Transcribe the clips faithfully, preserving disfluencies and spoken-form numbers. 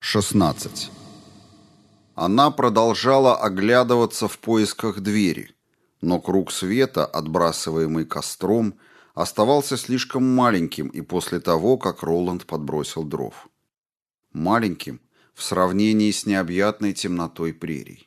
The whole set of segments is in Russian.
шестнадцать. Она продолжала оглядываться в поисках двери, но круг света, отбрасываемый костром, оставался слишком маленьким и после того, как Роланд подбросил дров. Маленьким в сравнении с необъятной темнотой прерий.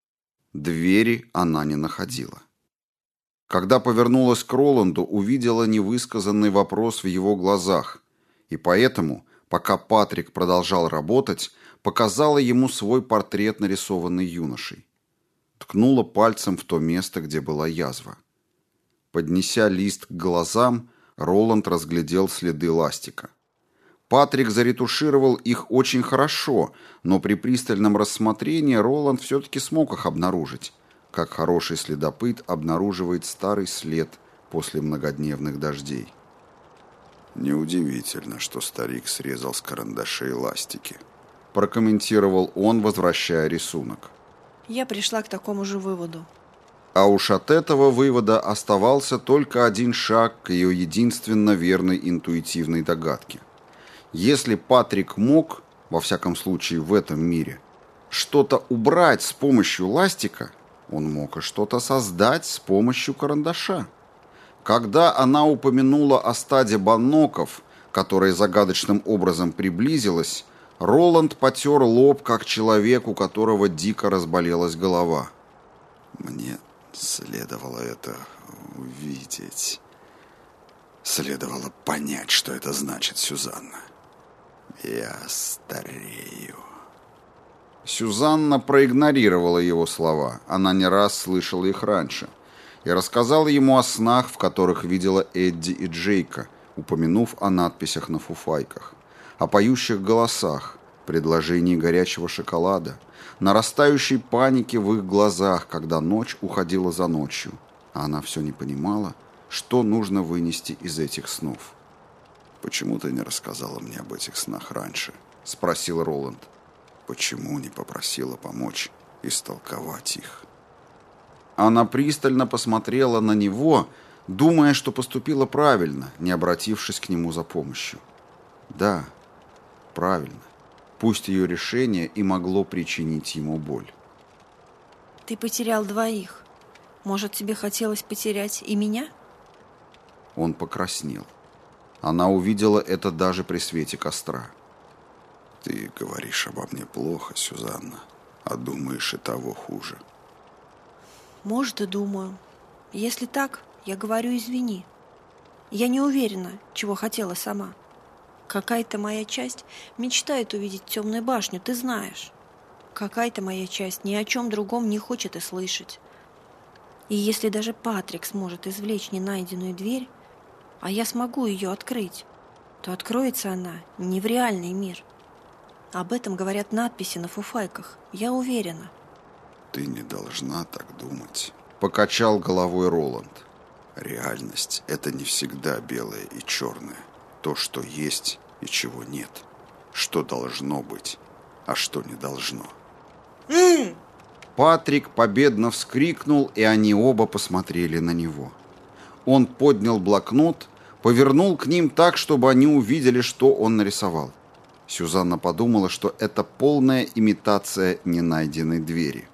Двери она не находила. Когда повернулась к Роланду, увидела невысказанный вопрос в его глазах, и поэтому, пока Патрик продолжал работать, показала ему свой портрет, нарисованный юношей. Ткнула пальцем в то место, где была язва. Поднеся лист к глазам, Роланд разглядел следы ластика. Патрик заретушировал их очень хорошо, но при пристальном рассмотрении Роланд все-таки смог их обнаружить, как хороший следопыт обнаруживает старый след после многодневных дождей. «Неудивительно, что старик срезал с карандашей ластики», — прокомментировал он, возвращая рисунок. Я пришла к такому же выводу. А уж от этого вывода оставался только один шаг к ее единственно верной интуитивной догадке. Если Патрик мог, во всяком случае в этом мире, что-то убрать с помощью ластика, он мог и что-то создать с помощью карандаша. Когда она упомянула о стаде банноков, которое загадочным образом приблизилось, Роланд потер лоб, как человек, у которого дико разболелась голова. «Мне следовало это увидеть. Следовало понять, что это значит, Сюзанна. Я старею». Сюзанна проигнорировала его слова, она не раз слышала их раньше, и рассказала ему о снах, в которых видела Эдди и Джейка, упомянув о надписях на фуфайках, о поющих голосах, предложении горячего шоколада, нарастающей панике в их глазах, когда ночь уходила за ночью, а она все не понимала, что нужно вынести из этих снов. «Почему ты не рассказала мне об этих снах раньше?» — спросил Роланд. «Почему не попросила помочь истолковать их?» Она пристально посмотрела на него, думая, что поступила правильно, не обратившись к нему за помощью. Да, правильно. Пусть ее решение и могло причинить ему боль. Ты потерял двоих. Может, тебе хотелось потерять и меня? Он покраснел. Она увидела это даже при свете костра. «Ты говоришь обо мне плохо, Сюзанна, а думаешь и того хуже». Может, и думаю. Если так, я говорю извини. Я не уверена, чего хотела сама. Какая-то моя часть мечтает увидеть темную башню, ты знаешь. Какая-то моя часть ни о чем другом не хочет и слышать. И если даже Патрик сможет извлечь ненайденную дверь, а я смогу ее открыть, то откроется она не в реальный мир. Об этом говорят надписи на фуфайках, я уверена. «Ты не должна так думать», — покачал головой Роланд. «Реальность — это не всегда белое и черное. То, что есть и чего нет. Что должно быть, а что не должно». Mm! Патрик победно вскрикнул, и они оба посмотрели на него. Он поднял блокнот, повернул к ним так, чтобы они увидели, что он нарисовал. Сюзанна подумала, что это полная имитация ненайденной двери.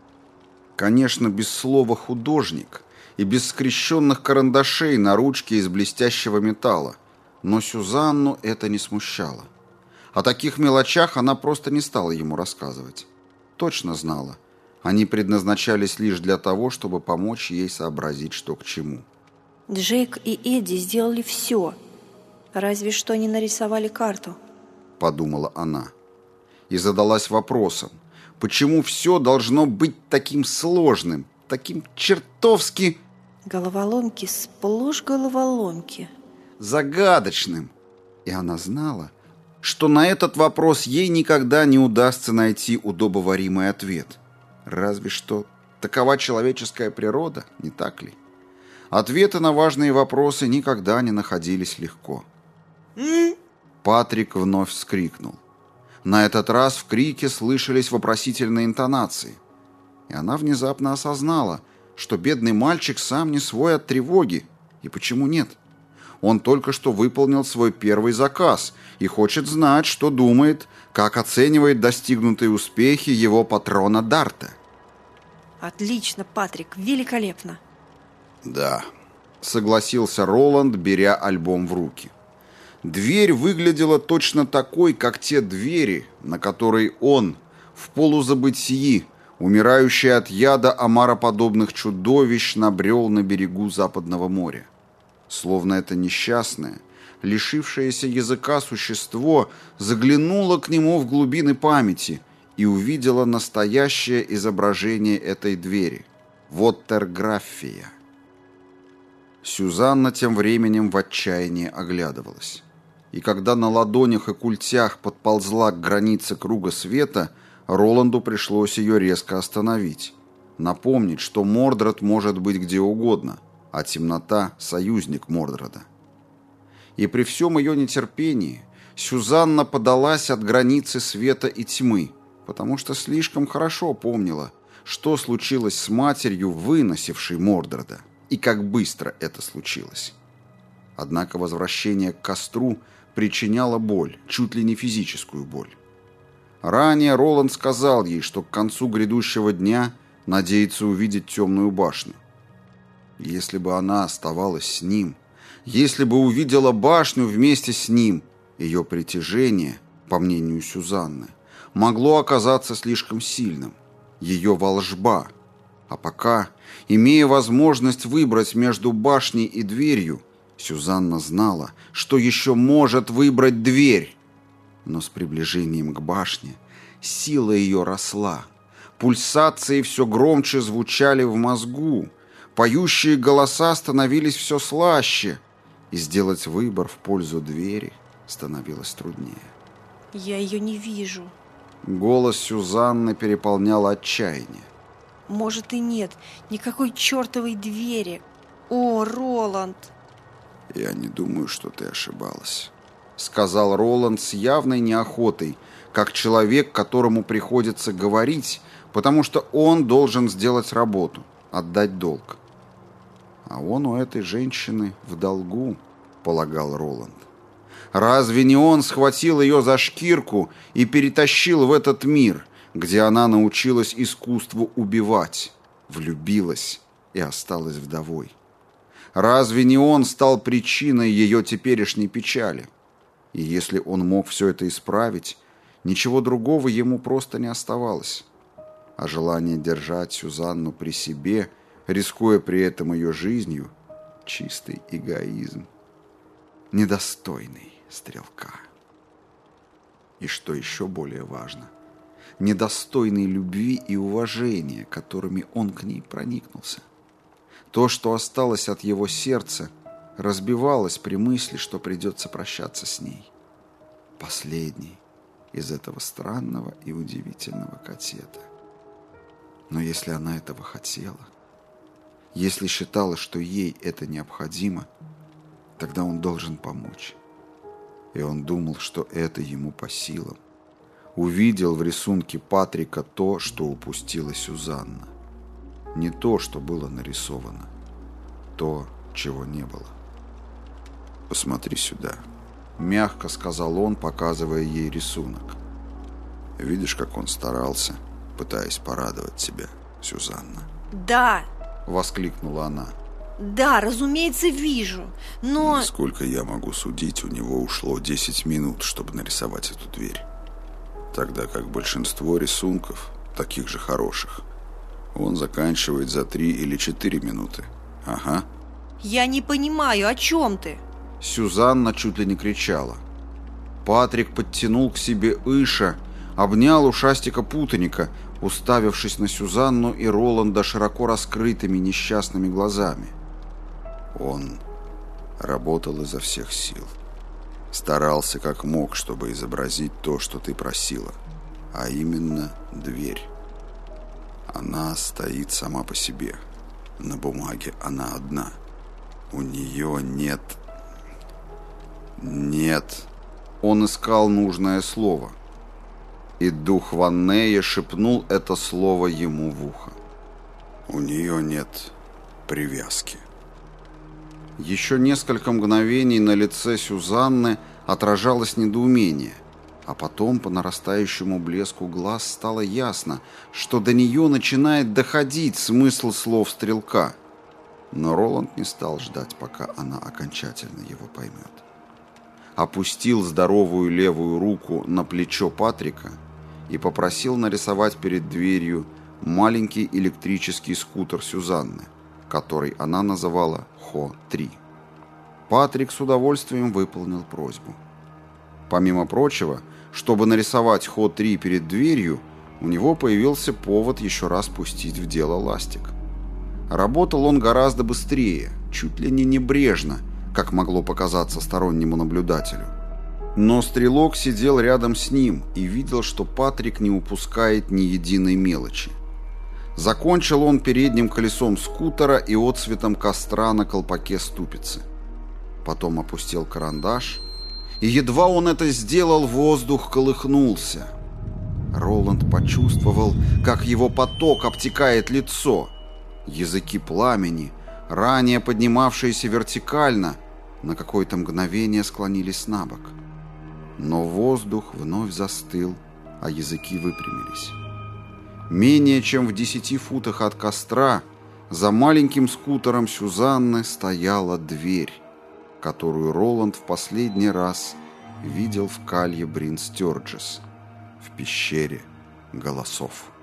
Конечно, без слова «художник» и без скрещенных карандашей на ручке из блестящего металла, но Сюзанну это не смущало. О таких мелочах она просто не стала ему рассказывать. Точно знала. Они предназначались лишь для того, чтобы помочь ей сообразить, что к чему. Джейк и Эдди сделали все. Разве что не нарисовали карту. Подумала она. И задалась вопросом, почему все должно быть таким сложным, таким чертовски... Головоломки, сплошь головоломки. Загадочным. И она знала, что на этот вопрос ей никогда не удастся найти удобоваримый ответ. Разве что такова человеческая природа, не так ли? Ответы на важные вопросы никогда не находились легко. Mm? Патрик вновь вскрикнул. На этот раз в крике слышались вопросительные интонации. И она внезапно осознала, что бедный мальчик сам не свой от тревоги. И почему нет? Он только что выполнил свой первый заказ и хочет знать, что думает, как оценивает достигнутые успехи его патрона Дарта. Отлично, Патрик, великолепно. Да, согласился Роланд, беря альбом в руки. Дверь выглядела точно такой, как те двери, на которые он, в полузабытии, умирающий от яда омароподобных чудовищ, набрел на берегу Западного моря. Словно это несчастное, лишившееся языка существо заглянуло к нему в глубины памяти и увидело настоящее изображение этой двери – Воттерграфия. Сюзанна тем временем в отчаянии оглядывалась. И когда на ладонях и культях подползла к границе круга света, Роланду пришлось ее резко остановить. Напомнить, что Мордред может быть где угодно, а темнота – союзник Мордреда. И при всем ее нетерпении Сюзанна подалась от границы света и тьмы, потому что слишком хорошо помнила, что случилось с матерью, выносившей Мордреда, и как быстро это случилось. Однако возвращение к костру причиняло боль, чуть ли не физическую боль. Ранее Роланд сказал ей, что к концу грядущего дня надеется увидеть темную башню. Если бы она оставалась с ним, если бы увидела башню вместе с ним, ее притяжение, по мнению Сюзанны, могло оказаться слишком сильным. Ее волжба. А пока, имея возможность выбрать между башней и дверью, Сюзанна знала, что еще может выбрать дверь. Но с приближением к башне сила ее росла. Пульсации все громче звучали в мозгу. Поющие голоса становились все слаще. И сделать выбор в пользу двери становилось труднее. Я ее не вижу. Голос Сюзанны переполнял отчаяние. Может и нет никакой чертовой двери. О, Роланд! Я не думаю, что ты ошибалась, сказал Роланд с явной неохотой, как человек, которому приходится говорить, потому что он должен сделать работу, отдать долг. А он у этой женщины в долгу, полагал Роланд. Разве не он схватил ее за шкирку и перетащил в этот мир, где она научилась искусству убивать, влюбилась и осталась вдовой? Разве не он стал причиной ее теперешней печали? И если он мог все это исправить, ничего другого ему просто не оставалось. А желание держать Сюзанну при себе, рискуя при этом ее жизнью, чистый эгоизм, недостойный стрелка. И что еще более важно, недостойный любви и уважения, которыми он к ней проникнулся. То, что осталось от его сердца, разбивалось при мысли, что придется прощаться с ней. Последний из этого странного и удивительного катета. Но если она этого хотела, если считала, что ей это необходимо, тогда он должен помочь. И он думал, что это ему по силам. Увидел в рисунке Патрика то, что упустила Сюзанна. Не то, что было нарисовано. То, чего не было. «Посмотри сюда», — мягко сказал он, показывая ей рисунок. «Видишь, как он старался, пытаясь порадовать тебя, Сюзанна?» Да! — воскликнула она. Да, разумеется, вижу, но... Насколько я могу судить, у него ушло десять минут, чтобы нарисовать эту дверь. Тогда как большинство рисунков, таких же хороших, он заканчивает за три или четыре минуты. Ага. Я не понимаю, о чем ты? Сюзанна чуть ли не кричала. Патрик подтянул к себе Иша, обнял ушастика-путаника, уставившись на Сюзанну и Роланда широко раскрытыми несчастными глазами. Он работал изо всех сил. Старался как мог, чтобы изобразить то, что ты просила, а именно дверь. Она стоит сама по себе. На бумаге она одна. У нее нет... Нет... Он искал нужное слово. И дух Ваннея шепнул это слово ему в ухо. У нее нет привязки. Еще несколько мгновений на лице Сюзанны отражалось недоумение, а потом по нарастающему блеску глаз стало ясно, что до нее начинает доходить смысл слов стрелка. Но Роланд не стал ждать, пока она окончательно его поймет. Опустил здоровую левую руку на плечо Патрика и попросил нарисовать перед дверью маленький электрический скутер Сюзанны, который она называла Хо три. Патрик с удовольствием выполнил просьбу. Помимо прочего, чтобы нарисовать Хо три перед дверью, у него появился повод еще раз пустить в дело ластик. Работал он гораздо быстрее, чуть ли не небрежно, как могло показаться стороннему наблюдателю. Но стрелок сидел рядом с ним и видел, что Патрик не упускает ни единой мелочи. Закончил он передним колесом скутера и отсветом костра на колпаке ступицы. Потом опустил карандаш, и едва он это сделал, воздух колыхнулся. Роланд почувствовал, как его поток обтекает лицо. Языки пламени, ранее поднимавшиеся вертикально, на какое-то мгновение склонились на бок. Но воздух вновь застыл, а языки выпрямились. Менее чем в десяти футах от костра за маленьким скутером Сюзанны стояла дверь, которую Роланд в последний раз видел в калье Брин Стёрджес, в пещере голосов.